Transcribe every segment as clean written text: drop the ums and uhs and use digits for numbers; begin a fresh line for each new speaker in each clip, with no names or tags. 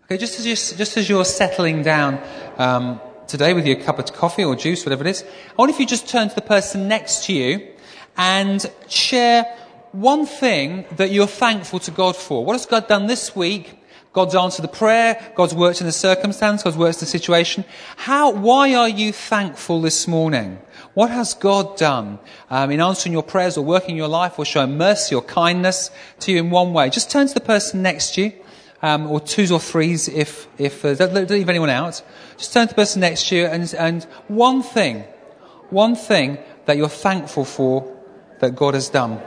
Okay, just as you're settling down today with your cup of coffee or juice, whatever it is, I wonder if you just turn to the person next to you and share one thing that you're thankful to God for. What has God done this week? God's answered the prayer, God's worked in the circumstance, God's worked in the situation. Why are you thankful this morning? What has God done in answering your prayers or working in your life or showing mercy or kindness to you in one way? Just turn to the person next to you. Or twos or threes if don't leave anyone out. Just turn to the person next to you and one thing that you're thankful for that God has done.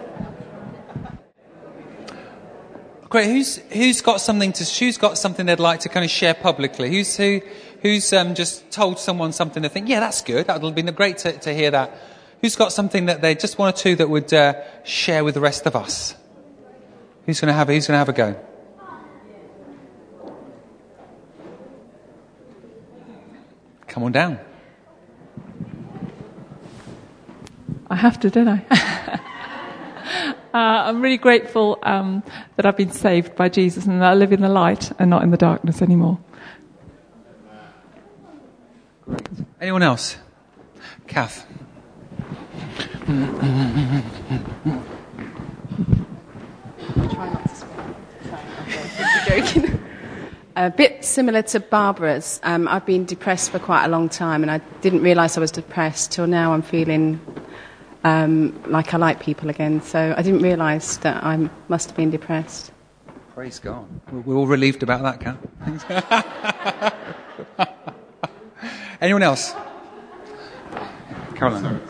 Great. Who's got something they'd like to kind of share publicly? Who's just told someone something to think, yeah, that's good. That would have been great to hear that. Who's got something that they just one or two that would share with the rest of us? Who's going to have a go? Come on down.
I have to, don't I? I'm really grateful that I've been saved by Jesus and that I live in the light and not in the darkness anymore.
Great. Anyone else? Kath.
Try not to speak. Sorry, I'm joking. A bit similar to Barbara's. I've been depressed for quite a long time, and I didn't realise I was depressed till now. I'm feeling like I like people again. So I didn't realise that I must have been depressed.
Praise God. We're all relieved about that, Kath. Anyone else? Caroline.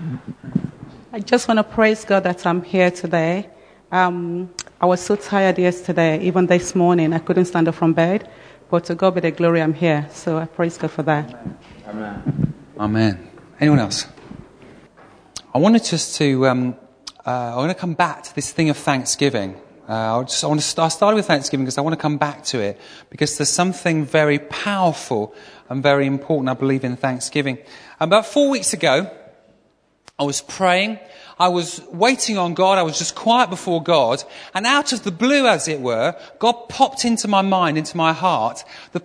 I just want to praise God that I'm here today. I was so tired yesterday, even this morning. I couldn't stand up from bed. But to God be the glory, I'm here. So I praise God for that.
Amen. Amen. Anyone else? I wanted just to, I want to come back to this thing of Thanksgiving. I started with Thanksgiving because I want to come back to it. Because there's something very powerful and very important, I believe, in Thanksgiving. About 4 weeks ago, I was praying. I was waiting on God. I was just quiet before God. And out of the blue, as it were, God popped into my mind, into my heart, the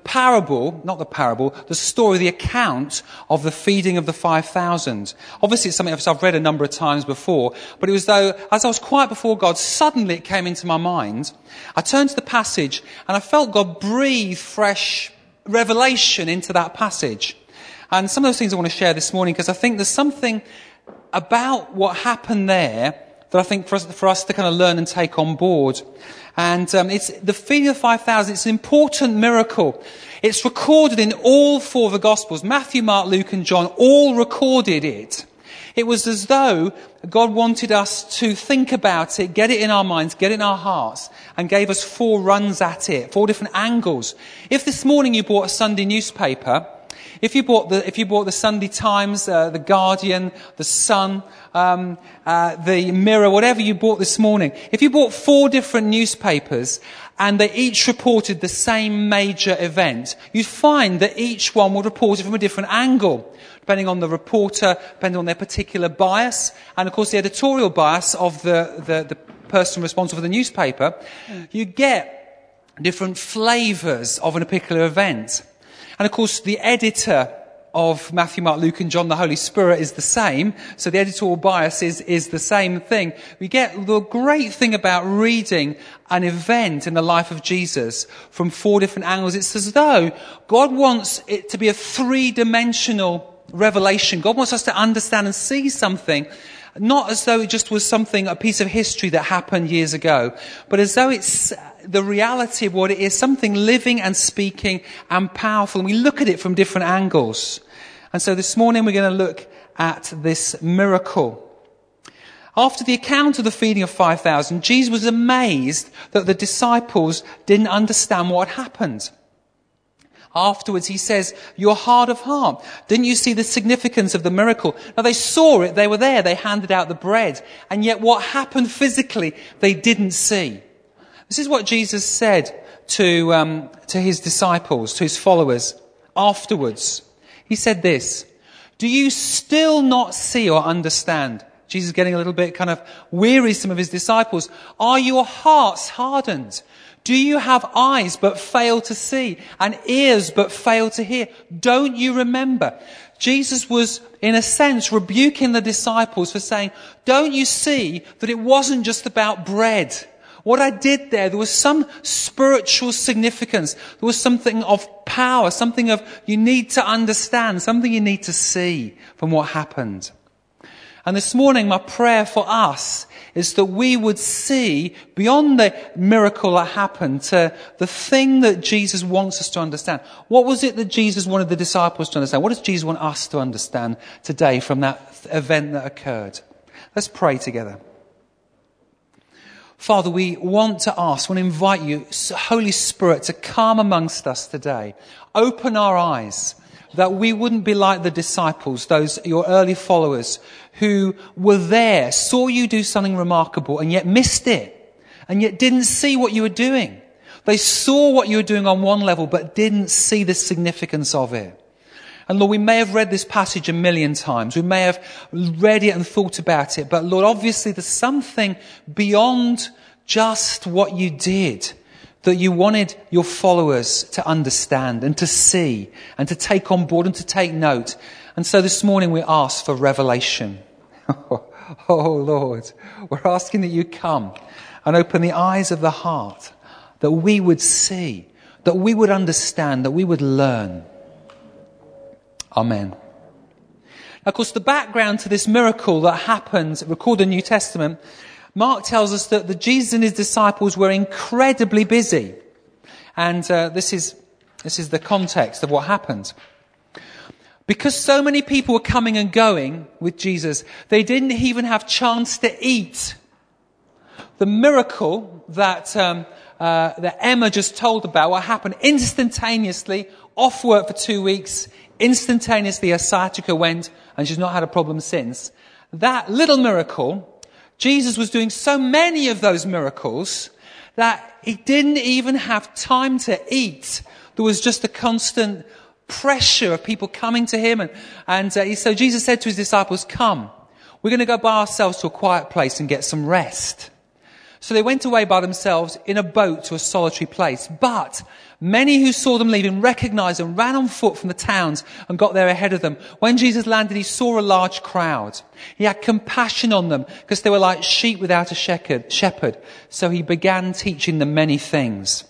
story, the account of the feeding of the 5,000. Obviously, it's something I've read a number of times before. But it was though, as I was quiet before God, suddenly it came into my mind. I turned to the passage and I felt God breathe fresh revelation into that passage. And some of those things I want to share this morning because I think there's something about what happened there that I think for us to kind of learn and take on board. And it's the feeding of 5,000. It's an important miracle. It's recorded in all four of the Gospels. Matthew, Mark, Luke and John all recorded it. It was as though God wanted us to think about it, get it in our minds, get it in our hearts, and gave us 4 runs at it, 4 different angles. If this morning you bought a Sunday newspaper, if you bought the Sunday Times, the Guardian, the Sun, the Mirror, whatever you bought this morning, if you bought 4 different newspapers and they each reported the same major event, you'd find that each one would report it from a different angle, depending on the reporter, depending on their particular bias, and of course the editorial bias of the person responsible for the newspaper. You get different flavours of a particular event. And of course, the editor of Matthew, Mark, Luke and John, the Holy Spirit, is the same. So the editorial bias is the same thing. We get the great thing about reading an event in the life of Jesus from 4 different angles. It's as though God wants it to be a 3-dimensional revelation. God wants us to understand and see something, not as though it just was something, a piece of history that happened years ago, but as though it's the reality of what it is, something living and speaking and powerful. And we look at it from different angles. And so this morning we're going to look at this miracle. After the account of the feeding of 5,000, Jesus was amazed that the disciples didn't understand what had happened. Afterwards, he says, "You're hard of heart. Didn't you see the significance of the miracle?" Now, they saw it. They were there. They handed out the bread. And yet what happened physically, they didn't see. This is what Jesus said to his disciples, to his followers afterwards. He said this, "Do you still not see or understand?" Jesus getting a little bit kind of wearisome of his disciples. "Are your hearts hardened? Do you have eyes but fail to see and ears but fail to hear? Don't you remember? Jesus was, in a sense, rebuking the disciples for saying, don't you see that it wasn't just about bread? What I did there was some spiritual significance. There was something of power, something of you need to understand, something you need to see from what happened. And this morning, my prayer for us is that we would see beyond the miracle that happened to the thing that Jesus wants us to understand. What was it that Jesus wanted the disciples to understand? What does Jesus want us to understand today from that event that occurred? Let's pray together. Father, we want to invite you, Holy Spirit, to come amongst us today. Open our eyes, that we wouldn't be like the disciples, those your early followers who were there, saw you do something remarkable and yet missed it, and yet didn't see what you were doing. They saw what you were doing on one level but didn't see the significance of it. And Lord, we may have read this passage a million times. We may have read it and thought about it. But Lord, obviously there's something beyond just what you did that you wanted your followers to understand and to see and to take on board and to take note. And so this morning we ask for revelation. Oh Lord, we're asking that you come and open the eyes of the heart, that we would see, that we would understand, that we would learn. Amen. Now, of course, the background to this miracle that happened, recorded in the New Testament, Mark tells us that Jesus and his disciples were incredibly busy. And this is the context of what happened. Because so many people were coming and going with Jesus, they didn't even have chance to eat. The miracle that Emma just told about, what happened instantaneously, off work for 2 weeks, instantaneously her sciatica went, and she's not had a problem since. That little miracle, Jesus was doing so many of those miracles that he didn't even have time to eat. There was just a constant pressure of people coming to him. So Jesus said to his disciples, come, we're going to go by ourselves to a quiet place and get some rest. So they went away by themselves in a boat to a solitary place. But many who saw them leaving recognized and ran on foot from the towns and got there ahead of them. When Jesus landed, he saw a large crowd. He had compassion on them because they were like sheep without a shepherd. So he began teaching them many things.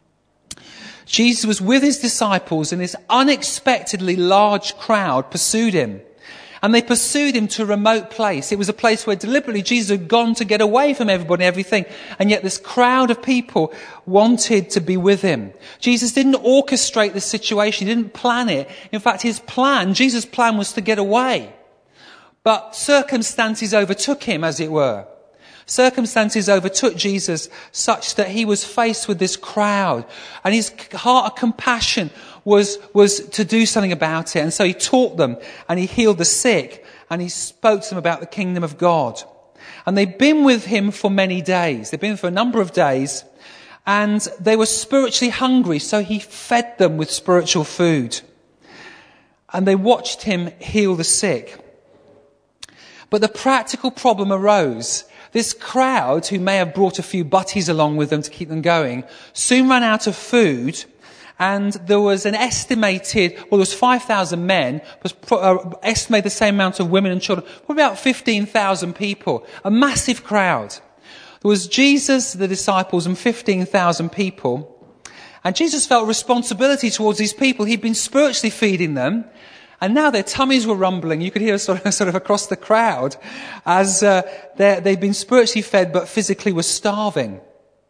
Jesus was with his disciples and this unexpectedly large crowd pursued him. And they pursued him to a remote place. It was a place where deliberately Jesus had gone to get away from everybody and everything. And yet this crowd of people wanted to be with him. Jesus didn't orchestrate the situation. He didn't plan it. In fact, Jesus' plan was to get away. But circumstances overtook him, as it were. Circumstances overtook Jesus such that he was faced with this crowd. And his heart of compassion was to do something about it. And so he taught them and he healed the sick and he spoke to them about the kingdom of God. And they'd been with him for many days. They'd been for a number of days and they were spiritually hungry. So he fed them with spiritual food and they watched him heal the sick. But the practical problem arose. This crowd, who may have brought a few butties along with them to keep them going, soon ran out of food. And there was there was 5,000 men, estimated the same amount of women and children, probably about 15,000 people, a massive crowd. There was Jesus, the disciples, and 15,000 people. And Jesus felt responsibility towards these people. He'd been spiritually feeding them. And now their tummies were rumbling. You could hear sort of across the crowd as they'd been spiritually fed but physically were starving.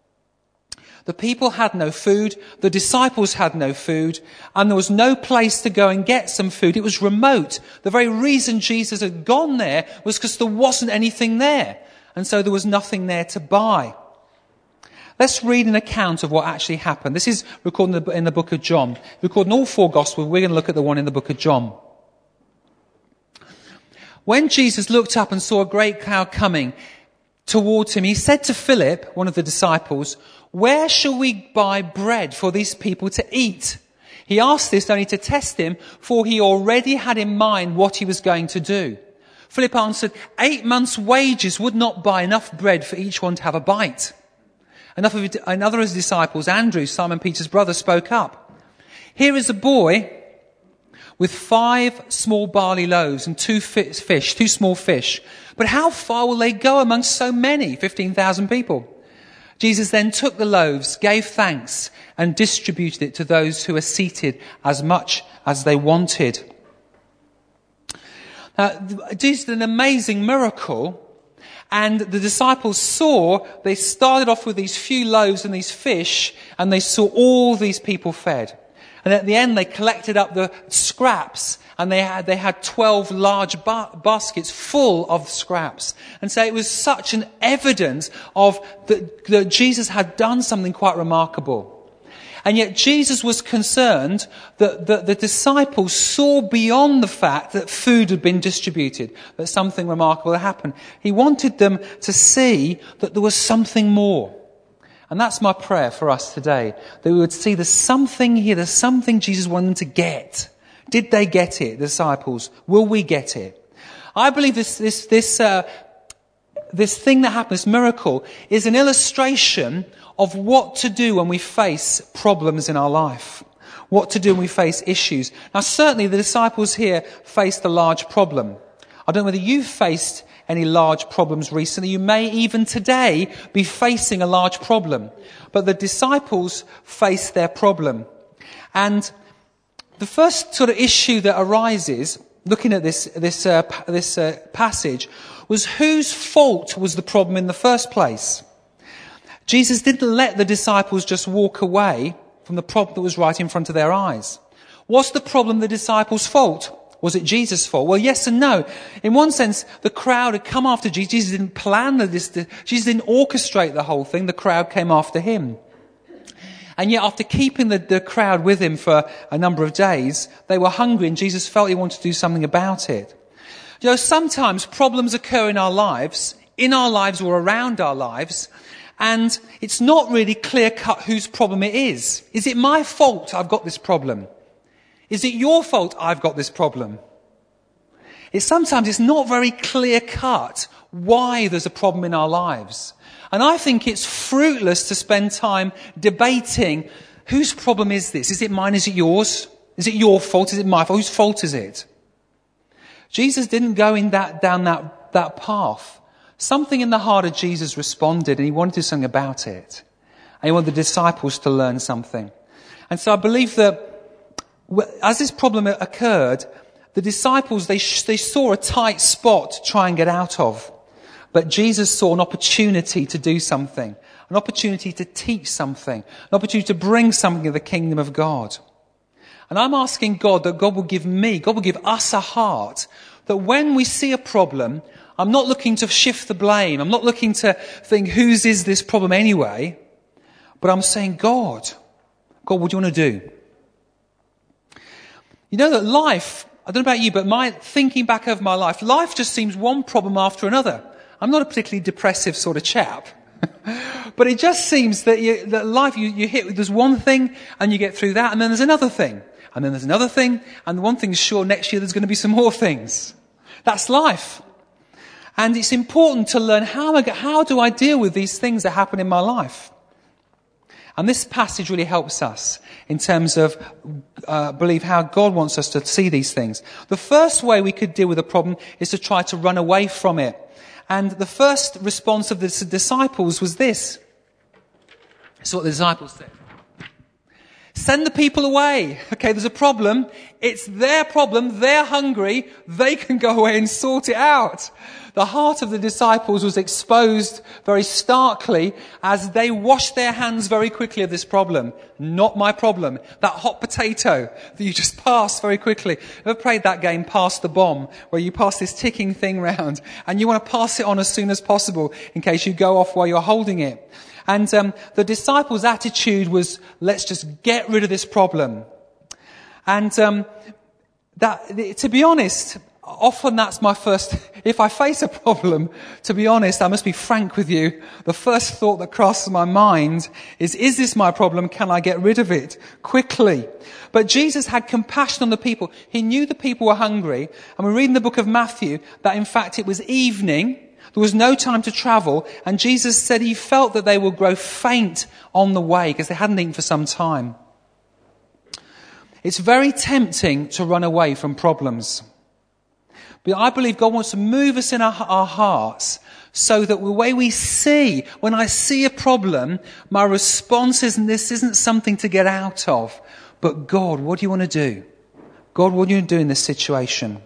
The people had no food, the disciples had no food, and there was no place to go and get some food. It was remote. The very reason Jesus had gone there was because there wasn't anything there. And so there was nothing there to buy. Let's read an account of what actually happened. This is recorded in the book of John. Recorded in all four Gospels. We're going to look at the one in the book of John. When Jesus looked up and saw a great crowd coming towards him, he said to Philip, one of the disciples, "Where shall we buy bread for these people to eat?" He asked this only to test him, for he already had in mind what he was going to do. Philip answered, 8 months' wages would not buy enough bread for each one to have a bite. Another of his disciples, Andrew, Simon Peter's brother, spoke up. Here is a boy with 5 small barley loaves and 2 small fish. But how far will they go among so many, 15,000 people? Jesus then took the loaves, gave thanks, and distributed it to those who were seated as much as they wanted. Now, Jesus did an amazing miracle, and the disciples they started off with these few loaves and these fish, and they saw all these people fed. And at the end, they collected up the scraps, and they had 12 large baskets full of scraps. And so it was such an evidence of that Jesus had done something quite remarkable. And yet Jesus was concerned that the disciples saw beyond the fact that food had been distributed, that something remarkable had happened. He wanted them to see that there was something more. And that's my prayer for us today, that we would see there's something here, there's something Jesus wanted them to get. Did they get it, the disciples? Will we get it? I believe this thing that happened, this miracle, is an illustration of what to do when we face problems in our life. What to do when we face issues. Now, certainly the disciples here faced a large problem. I don't know whether you've faced any large problems recently. You may even today be facing a large problem. But the disciples faced their problem. And the first sort of issue that arises, looking at this passage, was whose fault was the problem in the first place? Jesus didn't let the disciples just walk away from the problem that was right in front of their eyes. Was the problem the disciples' fault? Was it Jesus' fault? Well, yes and no. In one sense, the crowd had come after Jesus. Jesus didn't plan this. Jesus didn't orchestrate the whole thing. The crowd came after him. And yet, after keeping the crowd with him for a number of days, they were hungry, and Jesus felt he wanted to do something about it. You know, sometimes problems occur in our lives or around our lives, and it's not really clear-cut whose problem it is. Is it my fault I've got this problem? Is it your fault I've got this problem? Sometimes it's not very clear-cut why there's a problem in our lives. And I think it's fruitless to spend time debating whose problem is this? Is it mine? Is it yours? Is it your fault? Is it my fault? Whose fault is it? Jesus didn't go down that path. Something in the heart of Jesus responded, and he wanted to do something about it. And he wanted the disciples to learn something. And so I believe that as this problem occurred, the disciples, they saw a tight spot to try and get out of. But Jesus saw an opportunity to do something, an opportunity to teach something, an opportunity to bring something of the kingdom of God. And I'm asking God that God will give us a heart that when we see a problem, I'm not looking to shift the blame. I'm not looking to think, whose is this problem anyway? But I'm saying, God, what do you want to do? You know that life, I don't know about you, but thinking back over my life just seems one problem after another. I'm not a particularly depressive sort of chap. But it just seems that life, you hit, there's one thing and you get through that, and then there's another thing. And then there's another thing, and the one thing's sure next year there's going to be some more things. That's life. And it's important to learn how do I deal with these things that happen in my life. And this passage really helps us in terms of believe how God wants us to see these things. The first way we could deal with a problem is to try to run away from it. And the first response of the disciples was this. This is what the disciples said. Send the people away. Okay, there's a problem. It's their problem. They're hungry. They can go away and sort it out. The heart of the disciples was exposed very starkly as they washed their hands very quickly of this problem. Not my problem. That hot potato that you just pass very quickly. Ever played that game, Pass the Bomb, where you pass this ticking thing round and you want to pass it on as soon as possible in case you go off while you're holding it. And the disciples' attitude was, let's just get rid of this problem. And to be honest, often that's my first, if I face a problem, to be honest, I must be frank with you, the first thought that crosses my mind is this my problem? Can I get rid of it quickly? But Jesus had compassion on the people. He knew the people were hungry. And we read in the book of Matthew that in fact it was evening. There was no time to travel, and Jesus said he felt that they would grow faint on the way because they hadn't eaten for some time. It's very tempting to run away from problems. But I believe God wants to move us in our hearts so that the way we see, when I see a problem, my response isn't, this isn't something to get out of, but God, what do you want to do? God, what do you want to do in this situation?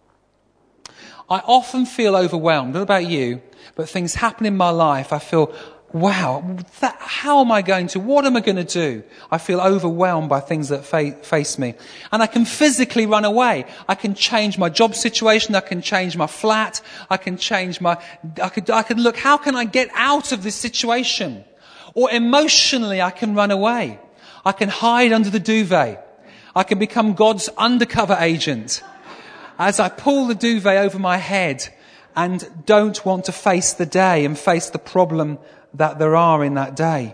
I often feel overwhelmed. Not about you, but things happen in my life. I feel, wow, how am I going to, what am I going to do? I feel overwhelmed by things that face me. And I can physically run away. I can change my job situation. I can change my flat. I can look, how can I get out of this situation? Or emotionally, I can run away. I can hide under the duvet. I can become God's undercover agent as I pull the duvet over my head and don't want to face the day and face the problem that there are in that day.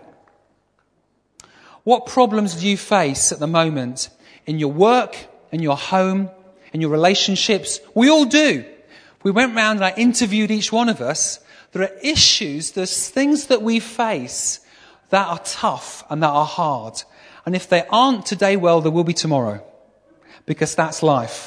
What problems do you face at the moment in your work, in your home, in your relationships? We all do. We went round and I interviewed each one of us. There are issues, there's things that we face that are tough and that are hard. And if they aren't today, well, there will be tomorrow. Because that's life.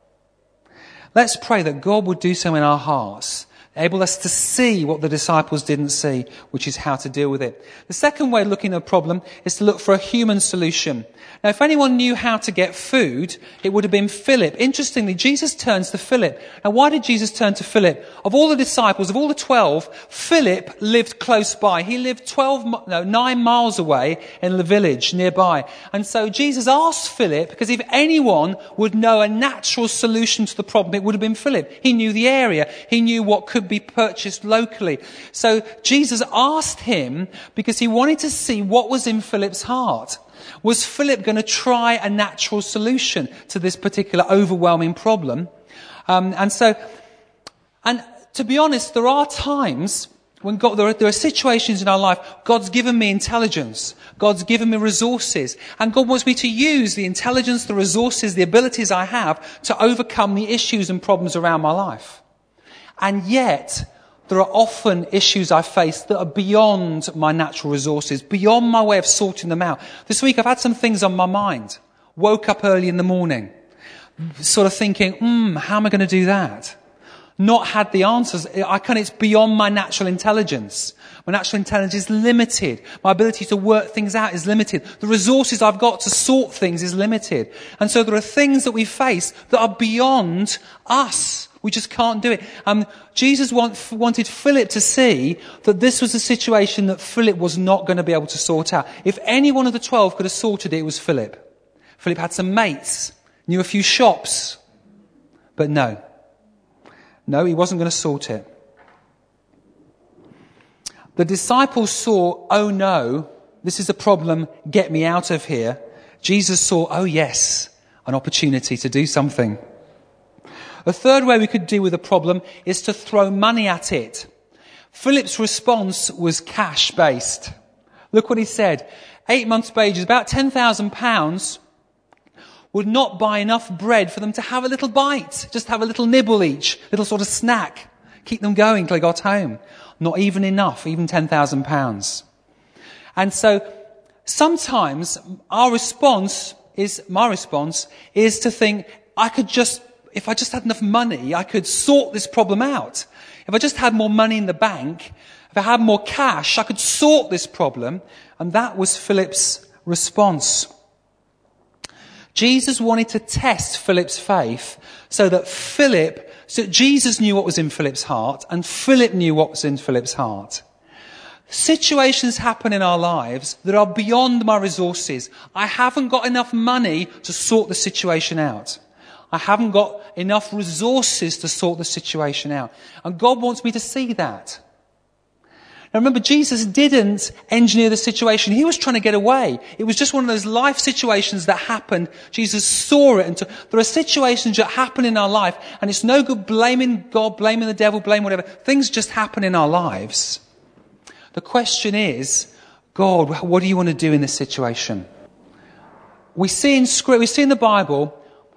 Let's pray that God would do so in our hearts, enable us to see what the disciples didn't see, which is how to deal with it. The second way of looking at a problem is to look for a human solution. Now, if anyone knew how to get food, it would have been Philip. Interestingly, Jesus turns to Philip. Now, why did Jesus turn to Philip? Of all the disciples, of all the 12, Philip lived close by. He lived 9 miles away in the village nearby. And so Jesus asked Philip, because if anyone would know a natural solution to the problem, it would have been Philip. He knew the area. He knew what could be purchased locally. So Jesus asked him because he wanted to see what was in Philip's heart. Was Philip going to try a natural solution to this particular overwhelming problem? And to be honest, there are times when there are situations in our life, God's given me intelligence. God's given me resources. And God wants me to use the intelligence, the resources, the abilities I have to overcome the issues and problems around my life. And yet, there are often issues I face that are beyond my natural resources, beyond my way of sorting them out. This week I've had some things on my mind. Woke up early in the morning, sort of thinking, how am I going to do that? Not had the answers. It's beyond my natural intelligence. My natural intelligence is limited. My ability to work things out is limited. The resources I've got to sort things is limited. And so there are things that we face that are beyond us. We just can't do it. Jesus wanted Philip to see that this was a situation that Philip was not going to be able to sort out. If any one of the 12 could have sorted it, it was Philip. Philip had some mates, knew a few shops. But no, he wasn't going to sort it. The disciples saw, oh no, this is a problem, get me out of here. Jesus saw, oh yes, an opportunity to do something. A third way we could deal with a problem is to throw money at it. Philip's response was cash-based. Look what he said. 8 months' wages, about £10,000, would not buy enough bread for them to have a little bite, just have a little nibble each, little sort of snack, keep them going till they got home. Not even enough, even £10,000. And so sometimes my response is to think, if I just had enough money, I could sort this problem out. If I just had more money in the bank, if I had more cash, I could sort this problem. And that was Philip's response. Jesus wanted to test Philip's faith so Jesus knew what was in Philip's heart and Philip knew what was in Philip's heart. Situations happen in our lives that are beyond my resources. I haven't got enough money to sort the situation out. I haven't got enough resources to sort the situation out. And God wants me to see that. Now remember, Jesus didn't engineer the situation. He was trying to get away. It was just one of those life situations that happened. Jesus saw it. And there are situations that happen in our life, and it's no good blaming God, blaming the devil, blaming whatever. Things just happen in our lives. The question is, God, what do you want to do in this situation? We see in the Bible,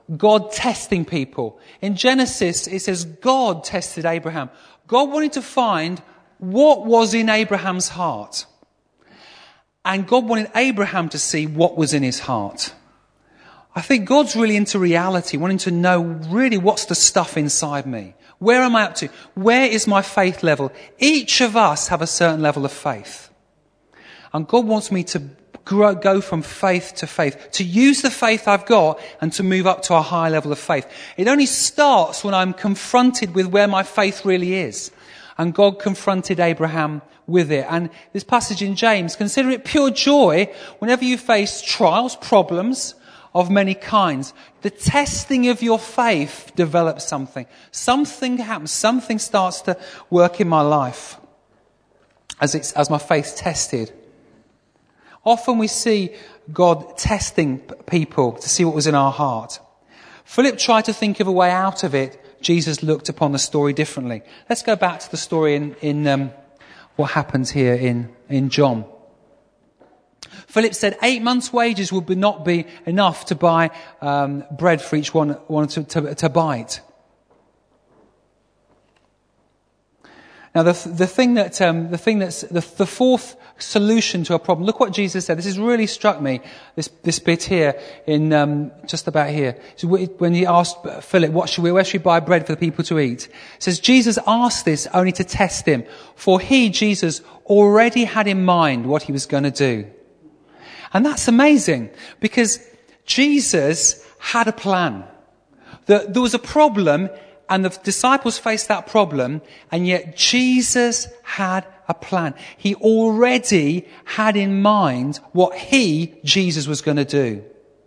God testing people. In Genesis, it says God tested Abraham. God wanted to find what was in Abraham's heart. And God wanted Abraham to see what was in his heart. I think God's really into reality, wanting to know really what's the stuff inside me. Where am I up to? Where is my faith level? Each of us have a certain level of faith. And God wants me to go from faith to faith, to use the faith I've got and to move up to a higher level of faith. It only starts when I'm confronted with where my faith really is. And God confronted Abraham with it. And this passage in James, consider it pure joy whenever you face trials, problems of many kinds. The testing of your faith develops something. Something happens. Something starts to work in my life as my faith's tested. Often we see God testing people to see what was in our heart. Philip tried to think of a way out of it. Jesus looked upon the story differently. Let's go back to the story in what happens here in John. Philip said 8 months' wages would not be enough to buy bread for each one to bite. Now, the fourth solution to a problem. Look what Jesus said. This has really struck me. This bit here in just about here. So when he asked Philip, where should we buy bread for the people to eat? It says Jesus asked this only to test him, for he, Jesus, already had in mind what he was going to do. And that's amazing because Jesus had a plan. There was a problem. And the disciples faced that problem, and yet Jesus had a plan. He already had in mind what Jesus was going to do.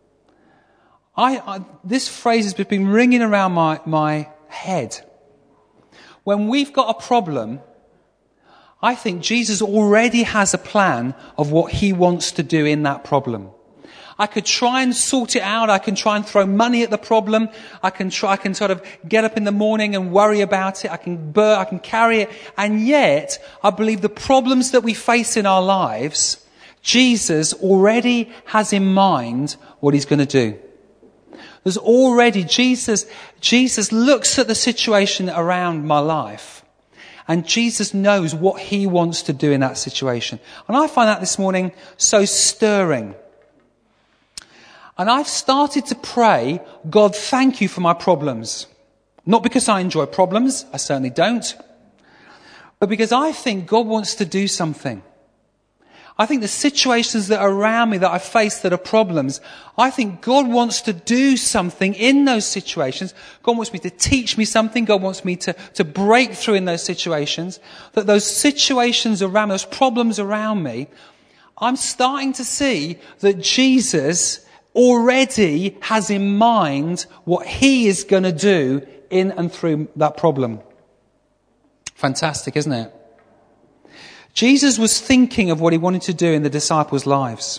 This phrase has been ringing around my head. When we've got a problem, I think Jesus already has a plan of what he wants to do in that problem. I could try and sort it out. I can try and throw money at the problem. I can sort of get up in the morning and worry about it. I can carry it. And yet, I believe the problems that we face in our lives, Jesus already has in mind what he's going to do. There's already, Jesus looks at the situation around my life. And Jesus knows what he wants to do in that situation. And I find that this morning so stirring. And I've started to pray, God, thank you for my problems. Not because I enjoy problems, I certainly don't. But because I think God wants to do something. I think the situations that are around me that I face that are problems, I think God wants to do something in those situations. God wants me to teach me something. God wants me to break through in those situations. That those situations around me, those problems around me, I'm starting to see that Jesus already has in mind what he is going to do in and through that problem. Fantastic, isn't it? Jesus was thinking of what he wanted to do in the disciples' lives.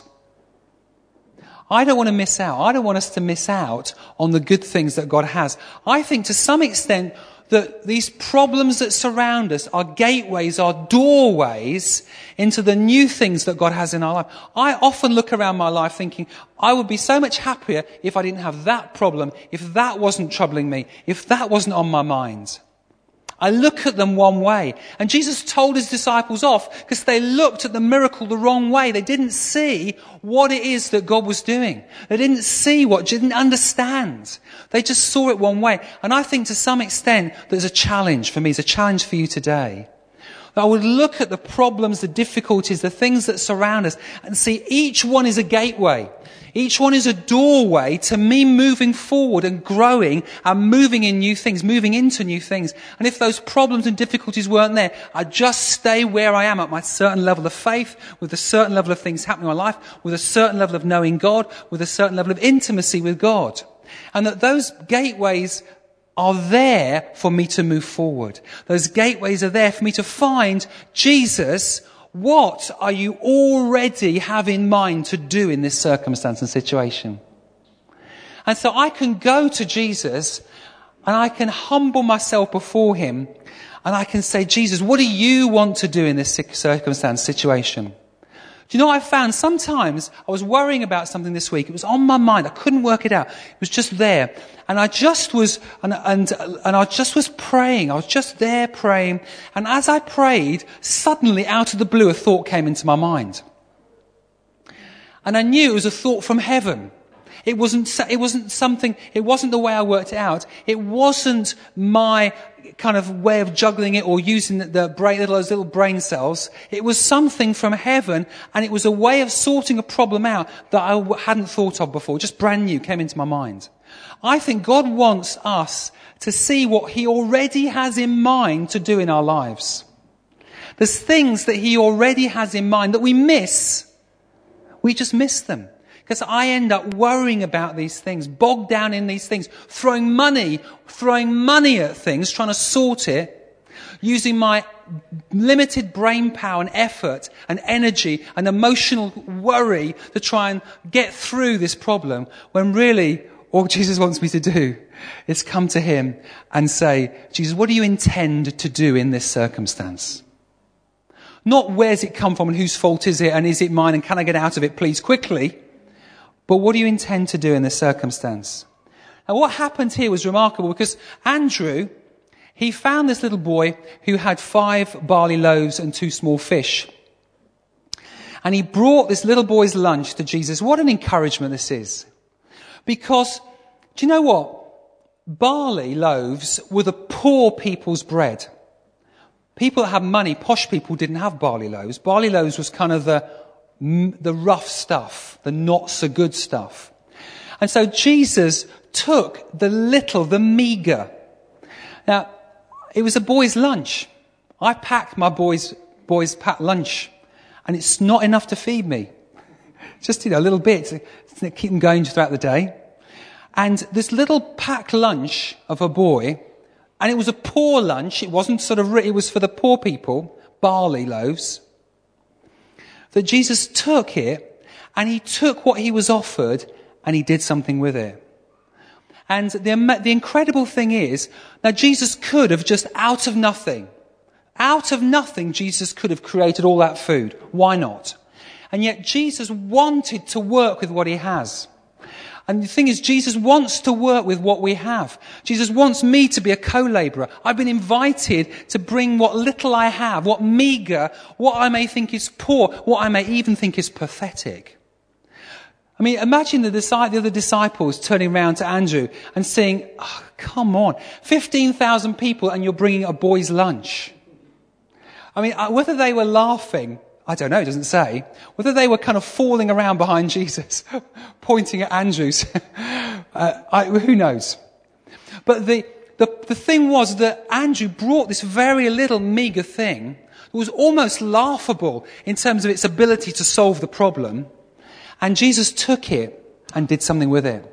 I don't want to miss out. I don't want us to miss out on the good things that God has. I think to some extent that these problems that surround us are gateways, are doorways into the new things that God has in our life. I often look around my life thinking, I would be so much happier if I didn't have that problem, if that wasn't troubling me, if that wasn't on my mind. I look at them one way. And Jesus told his disciples off because they looked at the miracle the wrong way. They didn't see what it is that God was doing. They didn't see didn't understand. They just saw it one way. And I think to some extent there's a challenge for me, it's a challenge for you today. That I would look at the problems, the difficulties, the things that surround us and see each one is a gateway. Each one is a doorway to me moving forward and growing and moving in new things, moving into new things. And if those problems and difficulties weren't there, I'd just stay where I am at my certain level of faith, with a certain level of things happening in my life, with a certain level of knowing God, with a certain level of intimacy with God. And that those gateways are there for me to move forward. Those gateways are there for me to find Jesus. What are you already have in mind to do in this circumstance and situation? And so I can go to Jesus and I can humble myself before him and I can say, Jesus, what do you want to do in this circumstance, situation? Do you know what I found? Sometimes I was worrying about something this week. It was on my mind. I couldn't work it out. It was just there. And I just was, and I just was praying. I was just there praying. And as I prayed, suddenly out of the blue, a thought came into my mind. And I knew it was a thought from heaven. It wasn't something, it wasn't the way I worked it out. It wasn't my kind of way of juggling it or using those little brain cells. It was something from heaven, and it was a way of sorting a problem out that I hadn't thought of before. Just brand new, came into my mind. I think God wants us to see what he already has in mind to do in our lives. There's things that he already has in mind that we miss. We just miss them. Because I end up worrying about these things, bogged down in these things, throwing money at things, trying to sort it, using my limited brain power and effort and energy and emotional worry to try and get through this problem, when really all Jesus wants me to do is come to him and say, Jesus, what do you intend to do in this circumstance? Not where's it come from and whose fault is it and is it mine and can I get out of it please quickly? But what do you intend to do in this circumstance? Now what happened here was remarkable, because Andrew, he found this little boy who had 5 barley loaves and 2 small fish. And he brought this little boy's lunch to Jesus. What an encouragement this is. Because, do you know what? Barley loaves were the poor people's bread. People that had money, posh people, didn't have barley loaves. Barley loaves was kind of the rough stuff, the not so good stuff. And so Jesus took the meager. Now, it was a boy's lunch. I packed my boys packed lunch, and it's not enough to feed me. Just, a little bit to keep them going throughout the day. And this little packed lunch of a boy, and it was a poor lunch. It wasn't it was for the poor people, barley loaves. That Jesus took it, and he took what he was offered, and he did something with it. And the incredible thing is, now Jesus could have just out of nothing, Jesus could have created all that food. Why not? And yet Jesus wanted to work with what he has. And the thing is, Jesus wants to work with what we have. Jesus wants me to be a co-laborer. I've been invited to bring what little I have, what meager, what I may think is poor, what I may even think is pathetic. I mean, imagine the other disciples turning around to Andrew and saying, oh, come on, 15,000 people and you're bringing a boy's lunch. I mean, whether they were laughing, I don't know, it doesn't say. Whether they were kind of falling around behind Jesus, pointing at Andrews, who knows? But the thing was that Andrew brought this very little meager thing that was almost laughable in terms of its ability to solve the problem. And Jesus took it and did something with it.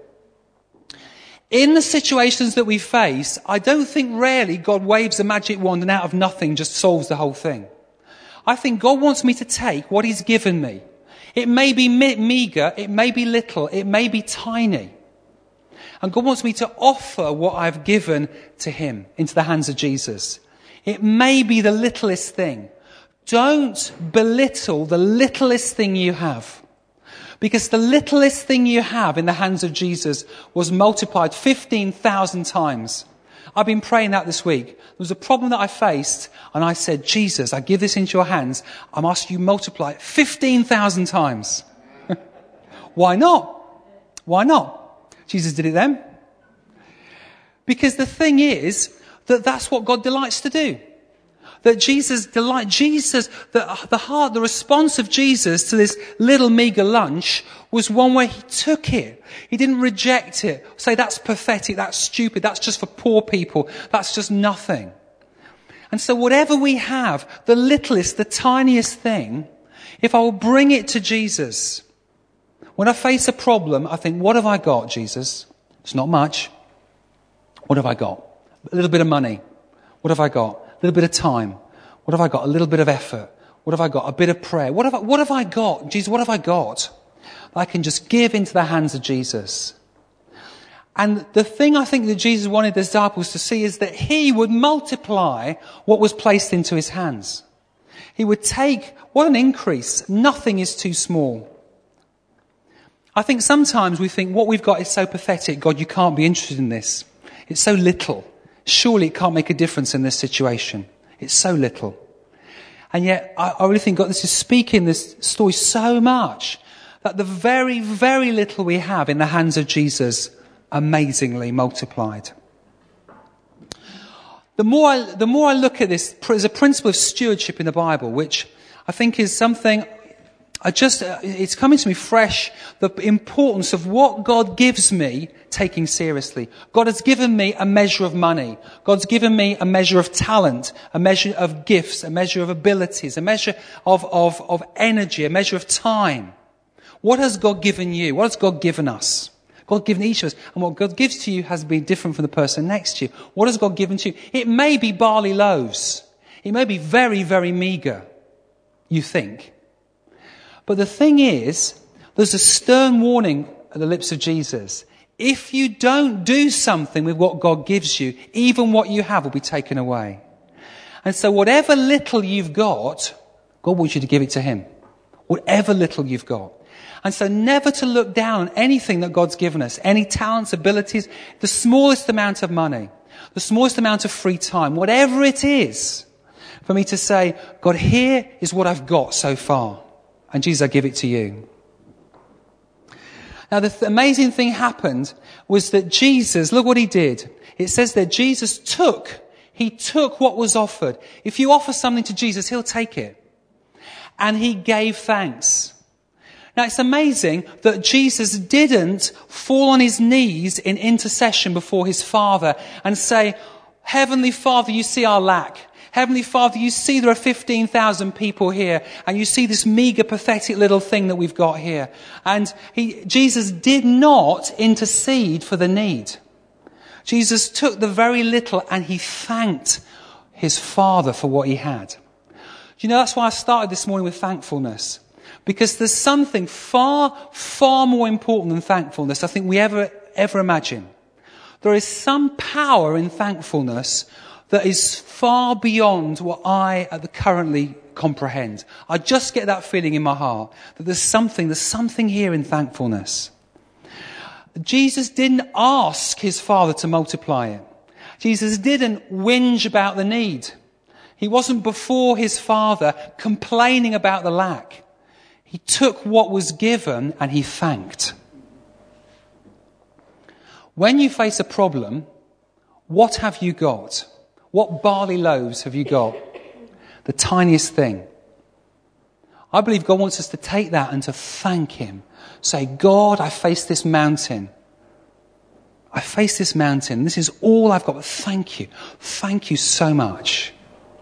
In the situations that we face, I don't think rarely God waves a magic wand and out of nothing just solves the whole thing. I think God wants me to take what he's given me. It may be meager, it may be little, it may be tiny. And God wants me to offer what I've given to him into the hands of Jesus. It may be the littlest thing. Don't belittle the littlest thing you have. Because the littlest thing you have in the hands of Jesus was multiplied 15,000 times. I've been praying that this week. There was a problem that I faced, and I said, Jesus, I give this into your hands. I'm asking you to multiply it 15,000 times. Why not? Why not? Jesus did it then. Because the thing is that that's what God delights to do. That the response of Jesus to this little meager lunch was one where he took it. He didn't reject it. Say, that's pathetic, that's stupid, that's just for poor people, that's just nothing. And so whatever we have, the littlest, the tiniest thing, if I will bring it to Jesus, when I face a problem, I think, what have I got, Jesus? It's not much. What have I got? A little bit of money. What have I got? A little bit of time. What have I got? A little bit of effort. What have I got? A bit of prayer. What have I got? Jesus, what have I got? I can just give into the hands of Jesus. And the thing I think that Jesus wanted the disciples to see is that he would multiply what was placed into his hands. He would take, what an increase. Nothing is too small. I think sometimes we think what we've got is so pathetic. God, you can't be interested in this. It's so little. Surely it can't make a difference in this situation. It's so little. And yet I really think God, this is speaking this story so much that the very, very little we have in the hands of Jesus amazingly multiplied. The more I look at this, there's a principle of stewardship in the Bible, which I think is something it's coming to me fresh, the importance of what God gives me taking seriously. God has given me a measure of money. God's given me a measure of talent, a measure of gifts, a measure of abilities, a measure of energy, a measure of time. What has God given you? What has God given us? God has given each of us. And what God gives to you has been different from the person next to you. What has God given to you? It may be barley loaves. It may be very, very meagre, you think. But the thing is, there's a stern warning at the lips of Jesus. If you don't do something with what God gives you, even what you have will be taken away. And so whatever little you've got, God wants you to give it to him. Whatever little you've got. And so never to look down on anything that God's given us, any talents, abilities, the smallest amount of money, the smallest amount of free time, whatever it is, for me to say, God, here is what I've got so far. And Jesus, I give it to you. Now, the amazing thing happened was that Jesus, look what he did. It says that Jesus took what was offered. If you offer something to Jesus, he'll take it. And he gave thanks. Now, it's amazing that Jesus didn't fall on his knees in intercession before his Father and say, Heavenly Father, you see our lack. Heavenly Father, you see there are 15,000 people here, and you see this meager, pathetic little thing that we've got here. And Jesus did not intercede for the need. Jesus took the very little and he thanked his Father for what he had. You know, that's why I started this morning with thankfulness. Because there's something far, far more important than thankfulness I think we ever imagine. There is some power in thankfulness that is far beyond what I currently comprehend. I just get that feeling in my heart that there's something here in thankfulness. Jesus didn't ask his Father to multiply it. Jesus didn't whinge about the need. He wasn't before his Father complaining about the lack. He took what was given and he thanked. When you face a problem, what have you got? What barley loaves have you got? The tiniest thing. I believe God wants us to take that and to thank him. Say, God, I face this mountain. I face this mountain. This is all I've got. But thank you. Thank you so much.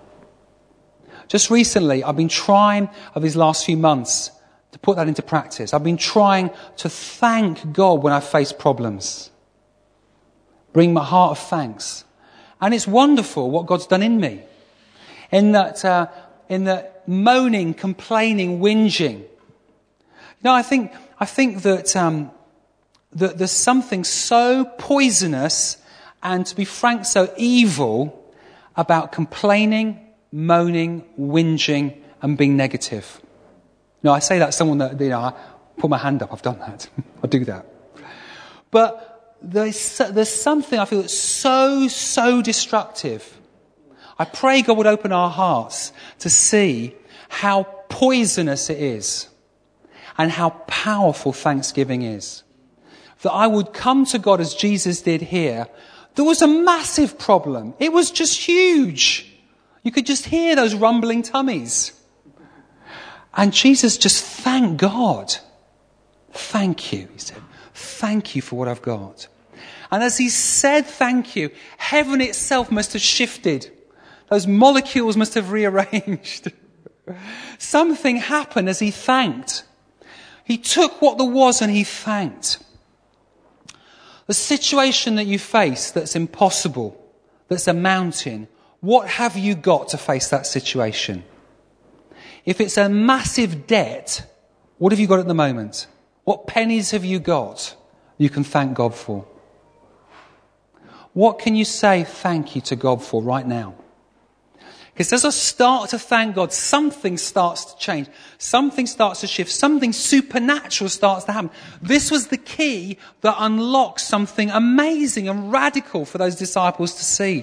Just recently, I've been trying over these last few months to put that into practice. I've been trying to thank God when I face problems. Bring my heart of thanks. And it's wonderful what God's done in me. In that moaning, complaining, whinging. You know, I think that there's something so poisonous and, to be frank, so evil about complaining, moaning, whinging, and being negative. No, I say that to someone that, I put my hand up, I've done that. I do that. But there's something I feel that's so destructive. I pray God would open our hearts to see how poisonous it is and how powerful thanksgiving is. That I would come to God as Jesus did here. There was a massive problem. It was just huge. You could just hear those rumbling tummies. And Jesus just thanked God. Thank you, he said. Thank you for what I've got. And as he said thank you, heaven itself must have shifted. Those molecules must have rearranged. Something happened as he thanked. He took what there was and he thanked. The situation that you face that's impossible, that's a mountain, what have you got to face that situation? If it's a massive debt, what have you got at the moment? What pennies have you got you can thank God for? What can you say thank you to God for right now? Because as I start to thank God, something starts to change. Something starts to shift. Something supernatural starts to happen. This was the key that unlocked something amazing and radical for those disciples to see.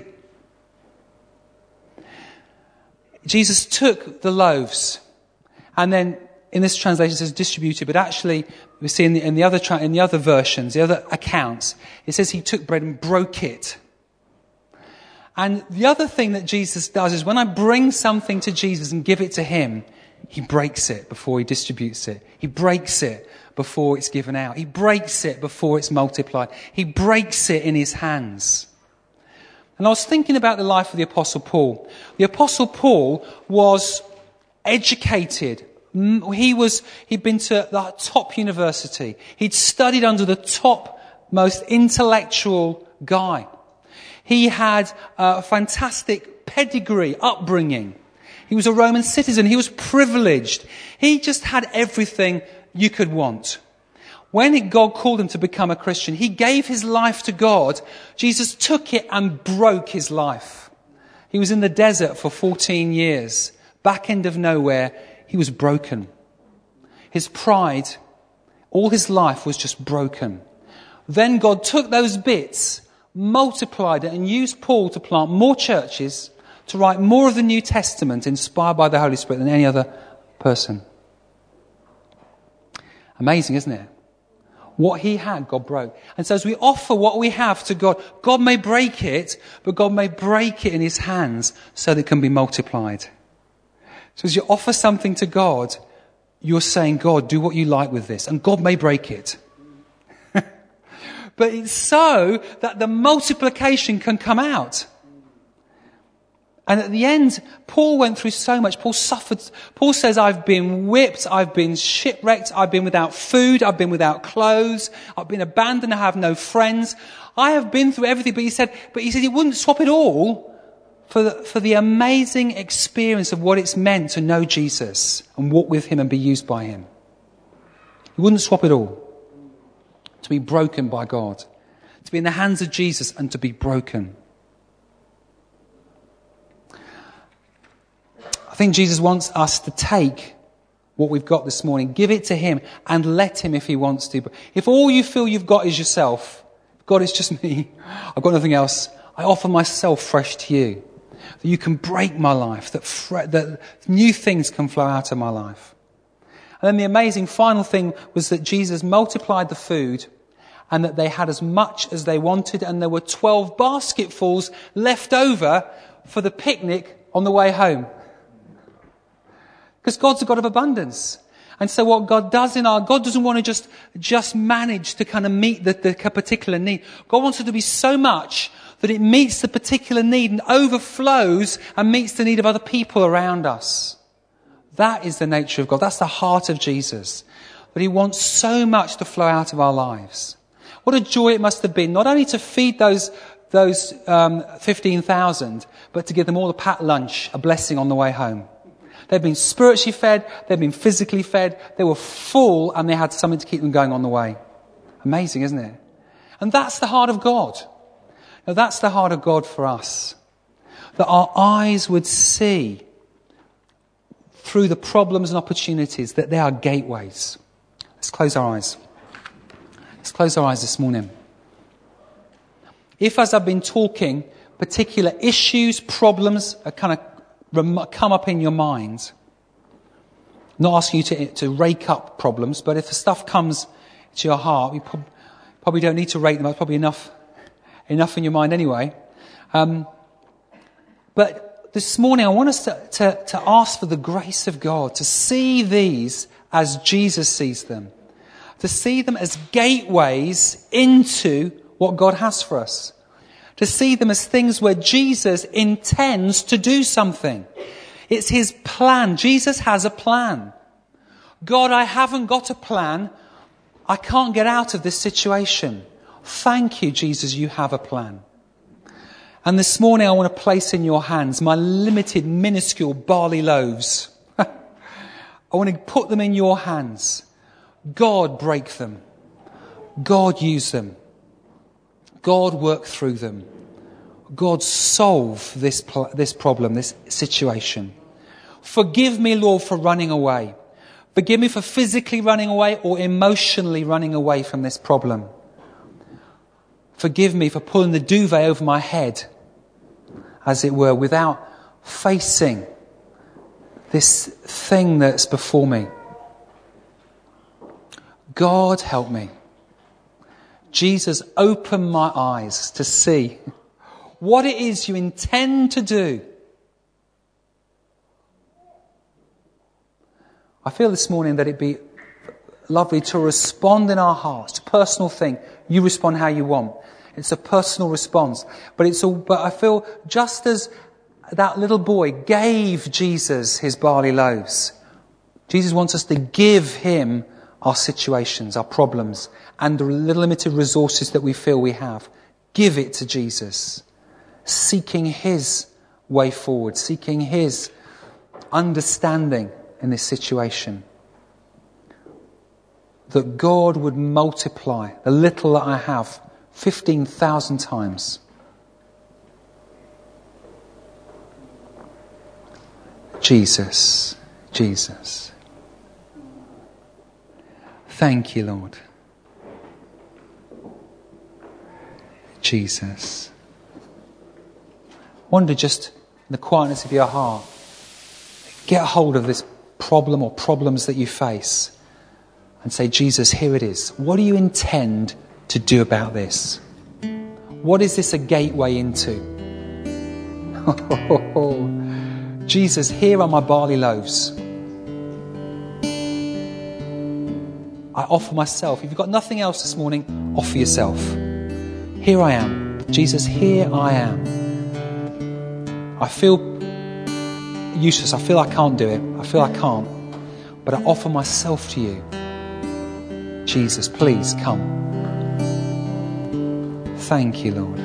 Jesus took the loaves, and then in this translation it says distributed, but actually we see in the other versions, the other accounts, it says he took bread and broke it. And the other thing that Jesus does is when I bring something to Jesus and give it to him, he breaks it before he distributes it. He breaks it before it's given out. He breaks it before it's multiplied. He breaks it in his hands. And I was thinking about the life of the Apostle Paul. The Apostle Paul was educated. He'd been to the top university. He'd studied under the top, most intellectual guy. He had a fantastic pedigree, upbringing. He was a Roman citizen. He was privileged. He just had everything you could want. When God called him to become a Christian, he gave his life to God. Jesus took it and broke his life. He was in the desert for 14 years. Back end of nowhere, he was broken. His pride, all his life was just broken. Then God took those bits, multiplied it, and used Paul to plant more churches, to write more of the New Testament inspired by the Holy Spirit than any other person. Amazing, isn't it? What he had, God broke. And so as we offer what we have to God, God may break it, but God may break it in his hands so that it can be multiplied. So as you offer something to God, you're saying, God, do what you like with this. And God may break it. But it's so that the multiplication can come out. And at the end, Paul went through so much. Paul suffered. Paul says, I've been whipped, I've been shipwrecked, I've been without food, I've been without clothes, I've been abandoned, I have no friends. I have been through everything. But he said he wouldn't swap it all for the amazing experience of what it's meant to know Jesus and walk with him and be used by him. He wouldn't swap it all. To be broken by God. To be in the hands of Jesus and to be broken. I think Jesus wants us to take what we've got this morning, give it to him, and let him if he wants to. But if all you feel you've got is yourself, God, it's just me, I've got nothing else, I offer myself fresh to you. That you can break my life, that new things can flow out of my life. And then the amazing final thing was that Jesus multiplied the food and that they had as much as they wanted, and there were 12 basketfuls left over for the picnic on the way home. Because God's a God of abundance. And so what God does God doesn't want to just manage to kind of meet the particular need. God wants it to be so much that it meets the particular need and overflows and meets the need of other people around us. That is the nature of God. That's the heart of Jesus. That he wants so much to flow out of our lives. What a joy it must have been, not only to feed those 15,000, but to give them all a packed lunch, a blessing on the way home. They'd been spiritually fed, they'd been physically fed, they were full, and they had something to keep them going on the way. Amazing, isn't it? And that's the heart of God. Now, that's the heart of God for us. That our eyes would see through the problems and opportunities that they are gateways. Let's close our eyes. Let's close our eyes this morning. If, as I've been talking, particular issues, problems are kind of come up in your mind, I'm not asking you to rake up problems, but if the stuff comes to your heart, you probably don't need to rake them. That's probably enough in your mind anyway. But this morning I want us to ask for the grace of God, to see these as Jesus sees them. To see them as gateways into what God has for us. To see them as things where Jesus intends to do something. It's his plan. Jesus has a plan. God, I haven't got a plan. I can't get out of this situation. Thank you, Jesus, you have a plan. And this morning I want to place in your hands my limited, minuscule barley loaves. I want to put them in your hands. God, break them. God, use them. God, work through them. God, solve this problem, this situation. Forgive me, Lord, for running away. Forgive me for physically running away or emotionally running away from this problem. Forgive me for pulling the duvet over my head, as it were, without facing this thing that's before me. God, help me. Jesus, open my eyes to see what it is you intend to do. I feel this morning that it'd be lovely to respond in our hearts. It's a personal thing. You respond how you want. It's a personal response. But I feel just as that little boy gave Jesus his barley loaves, Jesus wants us to give him our situations, our problems, and the limited resources that we feel we have. Give it to Jesus, seeking his way forward, seeking his understanding in this situation. That God would multiply the little that I have 15,000 times. Jesus, Jesus. Thank you, Lord. Jesus. I wonder, just in the quietness of your heart, get hold of this problem or problems that you face and say, Jesus, here it is. What do you intend to do about this? What is this a gateway into? Jesus, here are my barley loaves. I offer myself. If you've got nothing else this morning, offer yourself. Here I am. Jesus, here I am. I feel useless. I feel I can't do it. I feel I can't. But I offer myself to you. Jesus, please come. Thank you, Lord.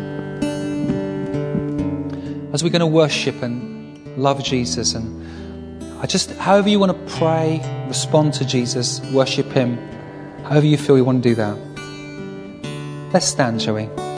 As we're going to worship and love Jesus, and however you want to pray, respond to Jesus, worship him, however you feel you want to do that. Let's stand, shall we?